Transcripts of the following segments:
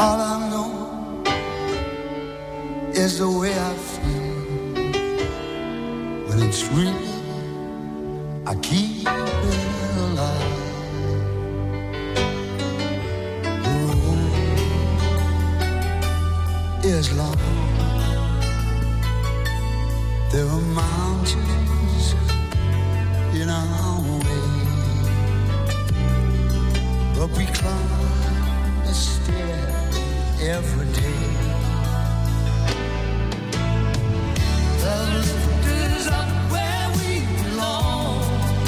All I know is the way I feel when it's real. I keep it alive. The road is long. There are mountains in our way, but we climb a stair every day. The lift is up where we belong,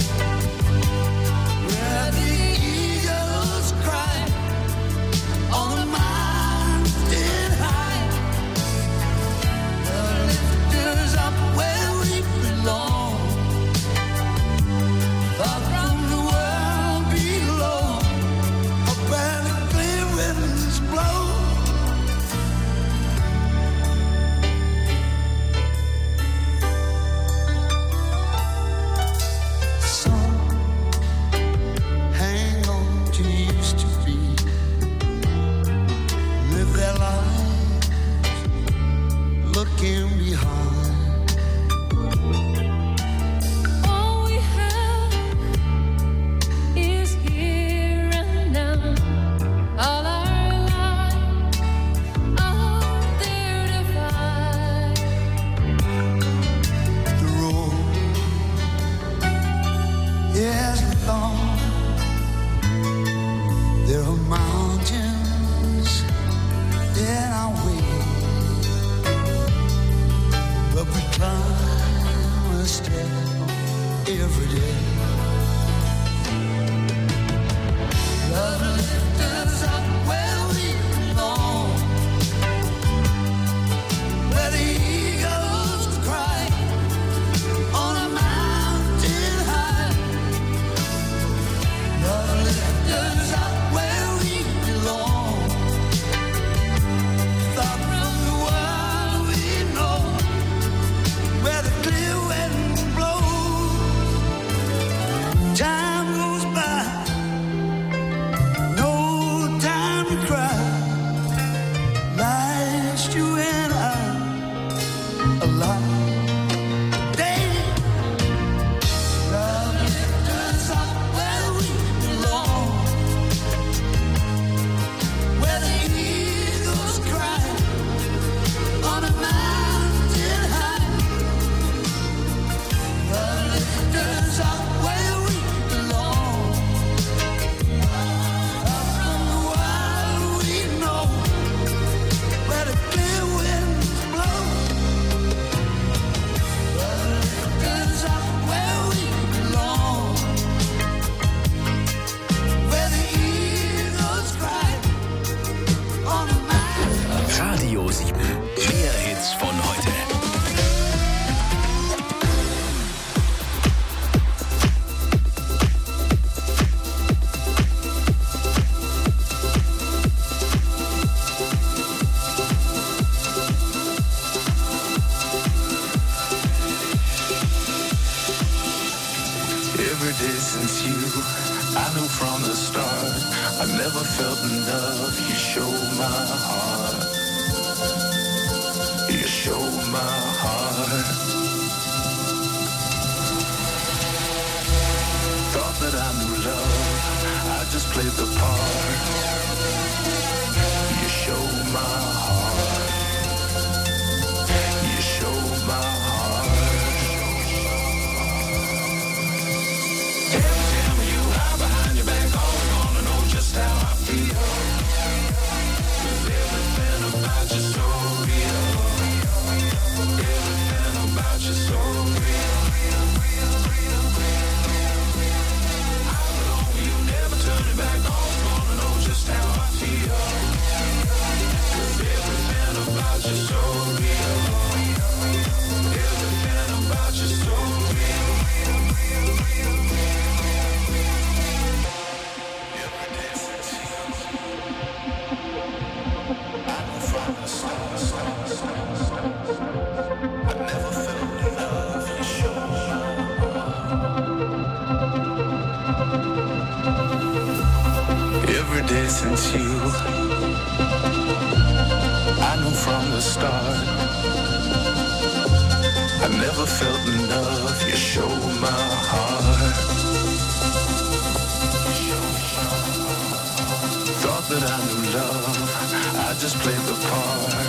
where the eagles cry on the mountain high. The lift is up where we belong, far from the world below, up where the clear winds blow. Some hang on to used to be, live their lives looking behind. All we have is here and now. All our lives out there to find. The road is long. There are mountains in our way, but we climb a step every day. Love lifts us up where we belong, where the eagles cry on a mountain high. Love lifts us up where we belong, far from the world we know, where the clear winds blow. Time goes by, no time to cry. Life's you and I alive. Day, love lifts us up where we belong, where the eagles cry on a mountain high. Love lifts us up where we belong, up from the world we know, where the clear winds blow. Love lifts us up where we belong, where the eagles cry on a mountain. Radio 7. Mehr Hits von heute. Every day since you, I knew from the start, I never felt enough. You show my heart. You show my heart. Thought that I knew love, I just played the part. You show my heart. You show my heart. Every time you hide behind your back, all gonna know just how I feel. 'Cause everything about you so real. Everything about you so real. I belong, you never turn it back, all gonna know just how I feel. 'Cause everything about you so real. Everything about you so real. Every day since you, I know from the start, I never felt enough. You show my heart. Every day since you, from the start. I never felt enough, you show my heart. Thought that I knew love, I just played the part.